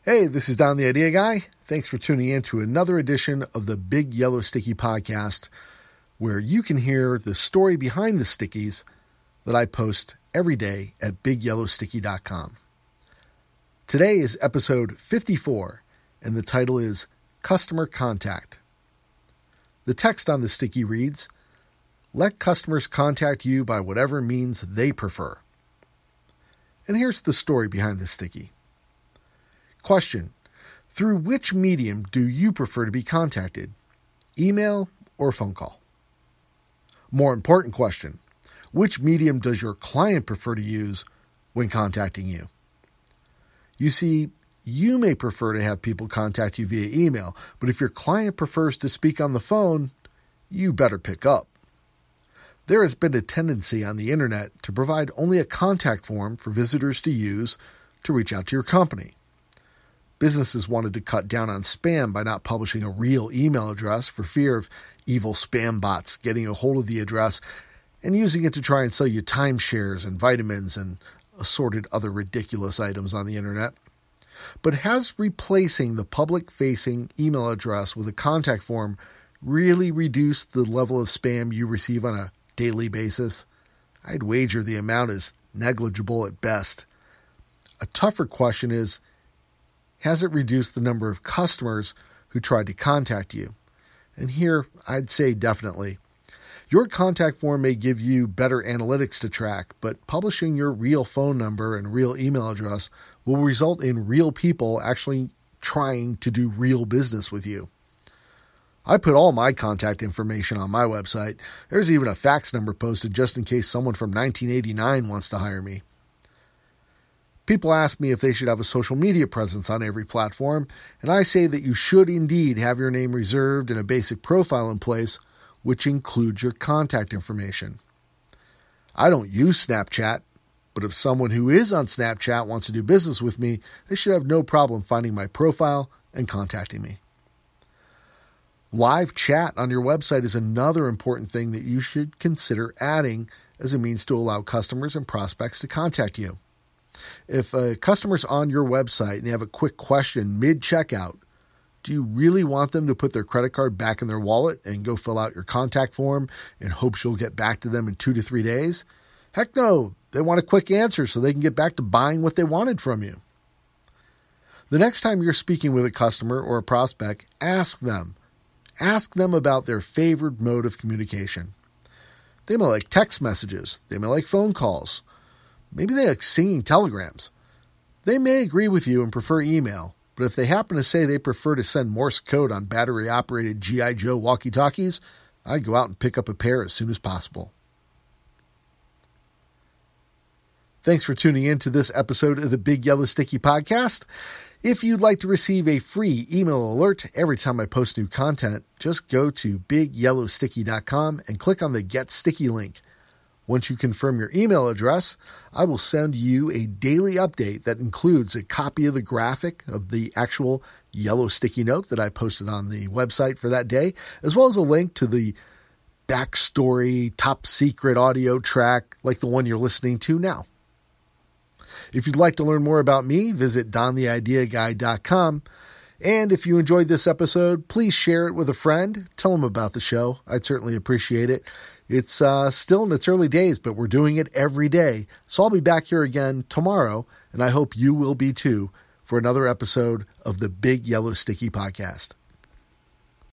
Hey, this is Don the Idea Guy. Thanks for tuning in to another edition of the Big Yellow Sticky Podcast, where you can hear the story behind the stickies that I post every day at BigYellowSticky.com. Today is episode 54, and the title is Customer Contact. The text on the sticky reads, "Let customers contact you by whatever means they prefer." And here's the story behind the sticky. Question: through which medium do you prefer to be contacted? Email or phone call? More important question: which medium does your client prefer to use when contacting you? You see, you may prefer to have people contact you via email, but if your client prefers to speak on the phone, you better pick up. There has been a tendency on the internet to provide only a contact form for visitors to use to reach out to your company. Businesses wanted to cut down on spam by not publishing a real email address for fear of evil spam bots getting a hold of the address and using it to try and sell you timeshares and vitamins and assorted other ridiculous items on the internet. But has replacing the public-facing email address with a contact form really reduced the level of spam you receive on a daily basis? I'd wager the amount is negligible at best. A tougher question is, has it reduced the number of customers who tried to contact you? And here, I'd say definitely. Your contact form may give you better analytics to track, but publishing your real phone number and real email address will result in real people actually trying to do real business with you. I put all my contact information on my website. There's even a fax number posted just in case someone from 1989 wants to hire me. People ask me if they should have a social media presence on every platform, and I say that you should indeed have your name reserved and a basic profile in place, which includes your contact information. I don't use Snapchat, but if someone who is on Snapchat wants to do business with me, they should have no problem finding my profile and contacting me. Live chat on your website is another important thing that you should consider adding as a means to allow customers and prospects to contact you. If a customer's on your website and they have a quick question mid-checkout, do you really want them to put their credit card back in their wallet and go fill out your contact form in hopes you'll get back to them in 2 to 3 days? Heck no, they want a quick answer so they can get back to buying what they wanted from you. The next time you're speaking with a customer or a prospect, ask them. Ask them about their favorite mode of communication. They may like text messages. They may like phone calls. Maybe they like singing telegrams. They may agree with you and prefer email, but if they happen to say they prefer to send Morse code on battery-operated G.I. Joe walkie-talkies, I'd go out and pick up a pair as soon as possible. Thanks for tuning in to this episode of the Big Yellow Sticky Podcast. If you'd like to receive a free email alert every time I post new content, just go to BigYellowSticky.com and click on the Get Sticky link. Once you confirm your email address, I will send you a daily update that includes a copy of the graphic of the actual yellow sticky note that I posted on the website for that day, as well as a link to the backstory, top secret audio track like the one you're listening to now. If you'd like to learn more about me, visit dontheideaguy.com. And if you enjoyed this episode, please share it with a friend. Tell them about the show. I'd certainly appreciate it. It's still in its early days, but we're doing it every day. So I'll be back here again tomorrow, and I hope you will be too, for another episode of the Big Yellow Sticky Podcast.